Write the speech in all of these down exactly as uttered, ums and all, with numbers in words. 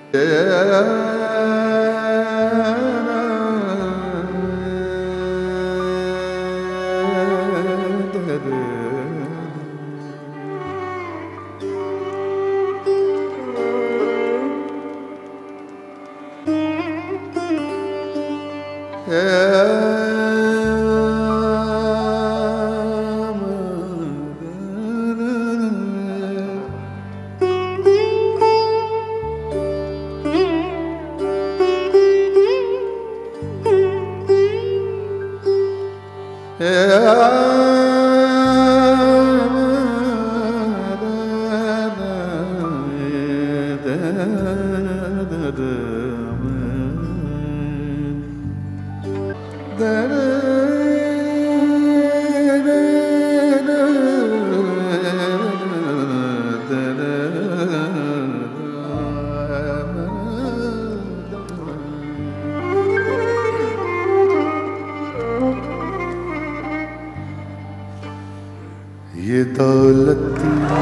ये दौलत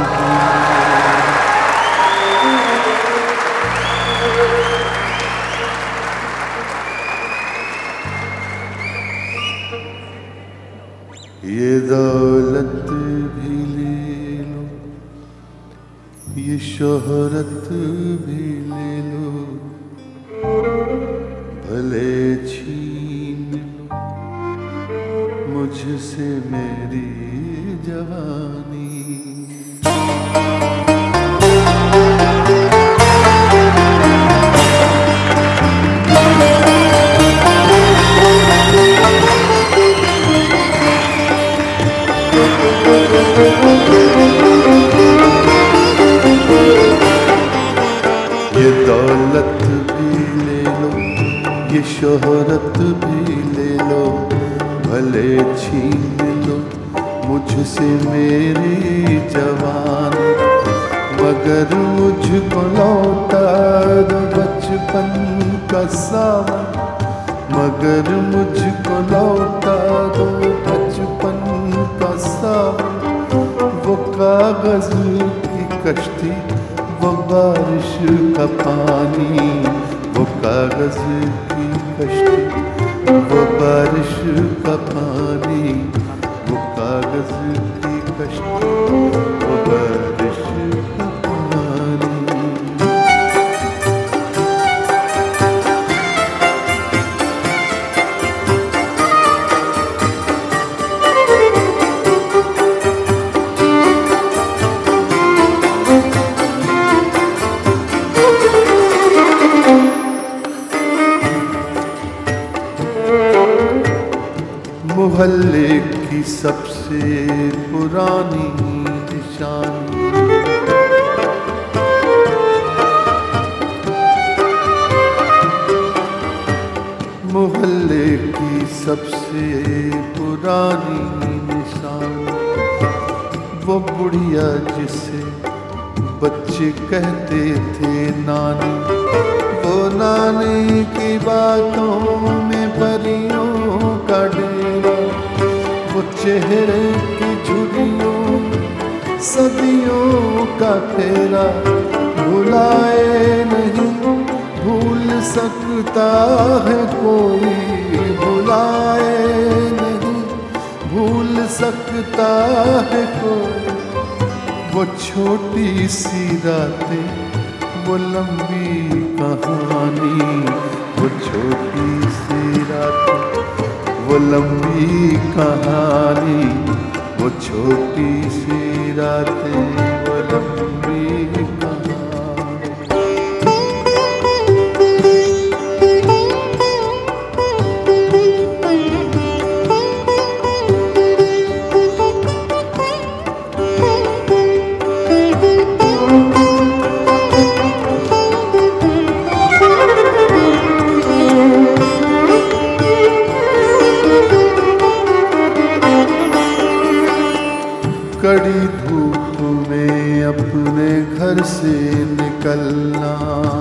ये दौलत भी ले लो, ये शोहरत भी ले लो, भले छीन लो मुझसे मेरी जवानी। ये दौलत भी ले लो, ये शोहरत भी ले लो, भले छीन लो मुझसे मेरी जवान, मगर मुझको लौटा दो बचपन का सावन, मगर मुझको लौटा दो बचपन का सावन। वो कागज की कश्ती, वो बारिश का पानी, वो कागज की कश्ती, वो बारिश का पानी, वो कागज की कश्ती, वो बारिश का पानी। मोहल्ले की सबसे पुरानी निशानी, मोहल्ले की सबसे पुरानी निशानी, वो बुढ़िया जिसे बच्चे कहते थे नानी, वो नानी की बातों में परियों का डेरा, वो चेहरे की झुर्रियों सदियों का तेरा, भुलाए नहीं भूल सकता है कोई, भुलाए नहीं भूल सकता है कोई। वो छोटी सी रातें, वो लंबी कहानी, वो छोटी सी रातें, वो लंबी कहानी, वो छोटी सी रातें, वो लंबी कहानी। कड़ी धूप में अपने घर से निकलना,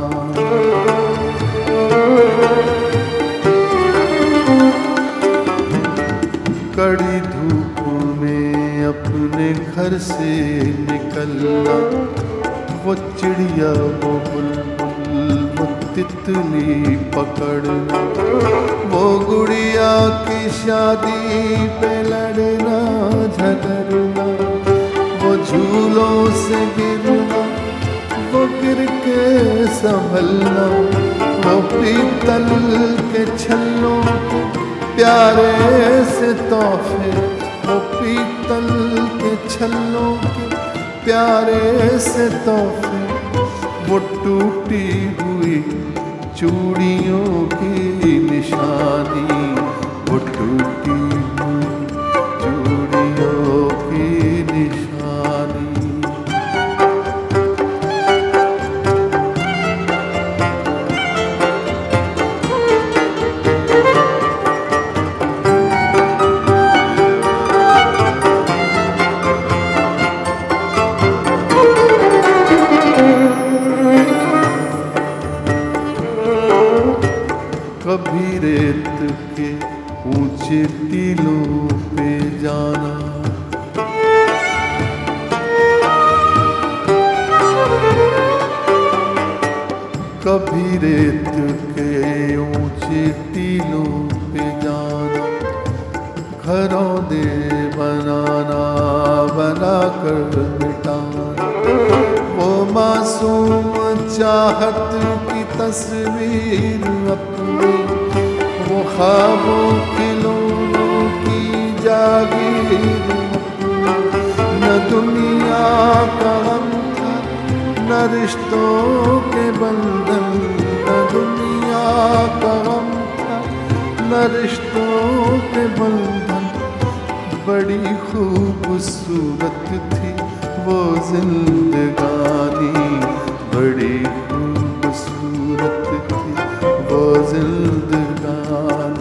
कड़ी धूप में अपने घर से निकलना, वो चिड़िया वो बुलबुल वो तितली पकड़ना, वो गुड़िया की शादी पे लड़ना झगड़ना, वो झूलों से गिरना, वो गिर के संभलना, वो पीतल के छल्लों के प्यारे से तोहफे, वो पीतल के छल्लों के प्यारे से तोहफे, वो टूटी हुई चूड़ियों की निशानी, वो टूटी हुई चूड़ियों की निशानी। कभी रेत के ऊंचे टीलों पे जाना, कभी रेत के ऊंचे टीलों पे जाना, घरों दे बनाना बनाकर मिटाना, वो मासूम चाहत की तस्वीर अपनी, वो ख्वाबों खिलौनों की जागीर अपनी, न दुनिया का गम था न रिश्तों के बंधन, न दुनिया का गम था न रिश्तों के बंधन, बड़ी खूबसूरत थी वो जिंदगानी, बड़ी खूबसूरत थी वो जिंदगानी।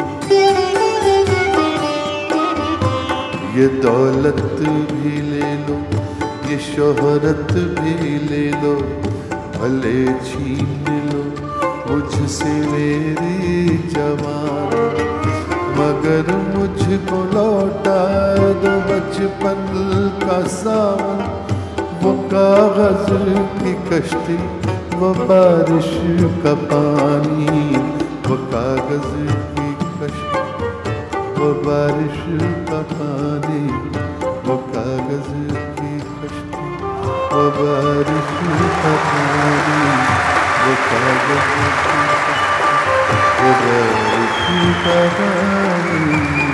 ये दौलत भी ले लो, ये शोहरत भी ले लो, भले छीन लो मुझसे मेरी जवानी, मगर मुझको लौटा दो बचपन का सावन, वो कागज की कश्ती, वो बारिश का पानी, वो कागज की कश्ती, वो बारिश का पानी, वो कागज की कश्ती, वो बारिश का पानी, वो कागज की कश्ती, वो बारिश का पानी।